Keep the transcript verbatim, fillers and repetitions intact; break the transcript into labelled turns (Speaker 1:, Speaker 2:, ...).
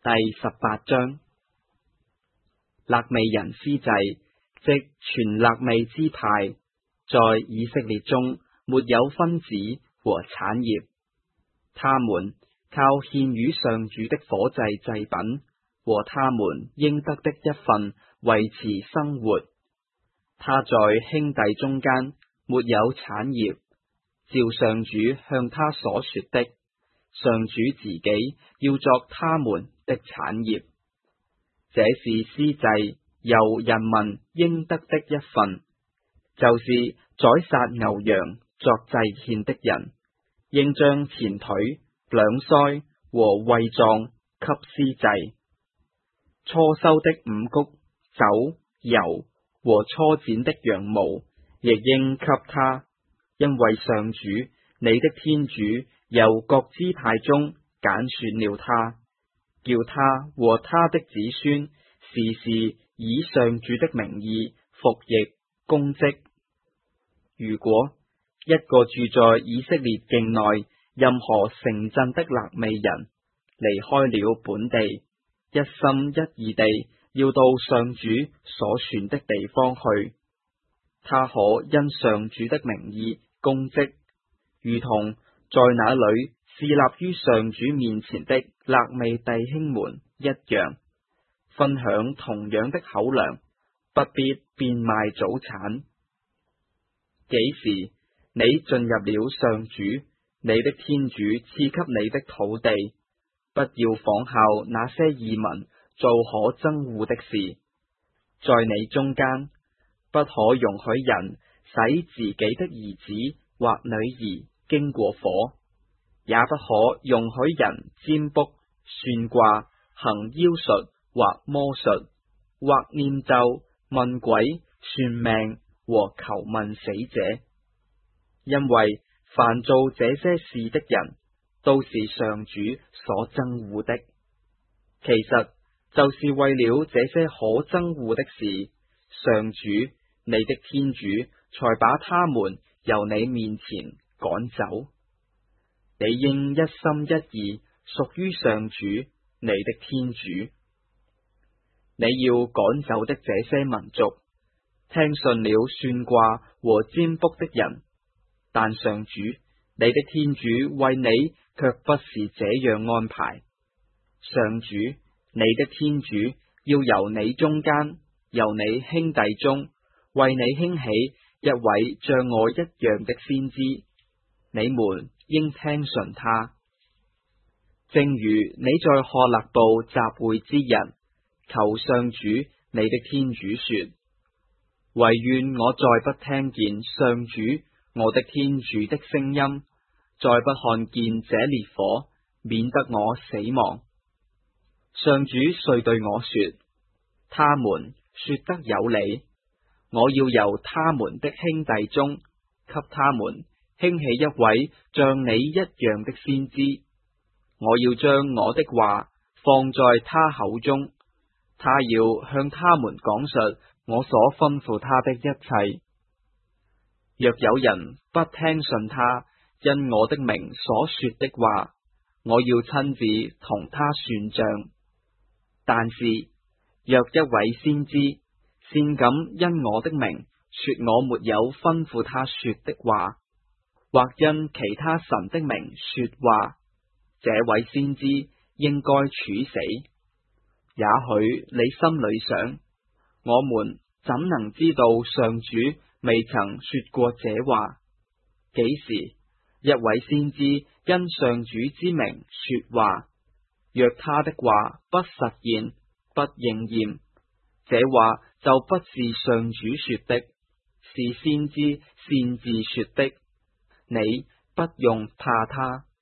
Speaker 1: 第十八章，肋未人司祭，即全肋未支派，在以色列中沒有分子和產業。他們靠獻與上主的火祭祭品和他們應得的一份維持生活。他在兄弟中間沒有產業，照上主向他所說的，上主自己要作他們的產業。這是司祭由人民應得的一份，就是宰殺牛羊作祭獻的人，應將前腿、兩腮和胃臟給司祭。初收的五穀、酒、油和初剪的羊毛，亦應給他，因為上主你的天主由各支派中揀選了他，叫他和他的子孫時時以上主的名義服役供職。如果一個住在以色列境內任何城鎮的肋未人離開了本地，一心一意地要到上主所選的地方去，他可因上主的名義供職，如同在那裏侍立於上主面前的肋未弟兄們一樣，分享同樣的口糧，不必變賣祖產。幾時你進入了上主你的天主賜給你的土地，不要仿效那些異民做可憎惡的事。在你中間，不可容許人使自己的兒子或女兒經過火，也不可容許人占卜、算卦、行妖術或魔術，或念咒、問鬼、算命和求問死者。因為凡做這些事的人，都是上主所憎惡的。其實就是為了這些可憎惡的事，上主你的天主才把他們由你面前趕走。你應一心一意屬於上主你的天主。你要趕走的這些民族，聽信了算卦和占卜的人，但上主你的天主為你卻不是這樣安排。上主你的天主要由你中間，由你兄弟中，為你興起一位像我一樣的先知，你們應聽信他。正如你在曷勒布集會之日，求上主你的天主說：惟願我再不聽見上主我的天主的聲音，再不看見這烈火，免得我死亡。上主遂對我說：他們說得有理，我要由他們的兄弟中，給他們興起一位像你一樣的先知，我要將我的話放在他口中，他要向他們講述我所吩咐他的一切。若有人不聽信他因我的名所說的話，我要親自同他算賬。但是若一位先知擅敢因我的名說我沒有吩咐他說的話，或因其他神的名說話，這位先知應該處死。也許你心裏想，我們怎能知道上主未曾說過這話？幾時一位先知因上主之名說話，若他的話不實現、不應驗，這話就不是上主說的，是先知擅自說的。你不用怕他。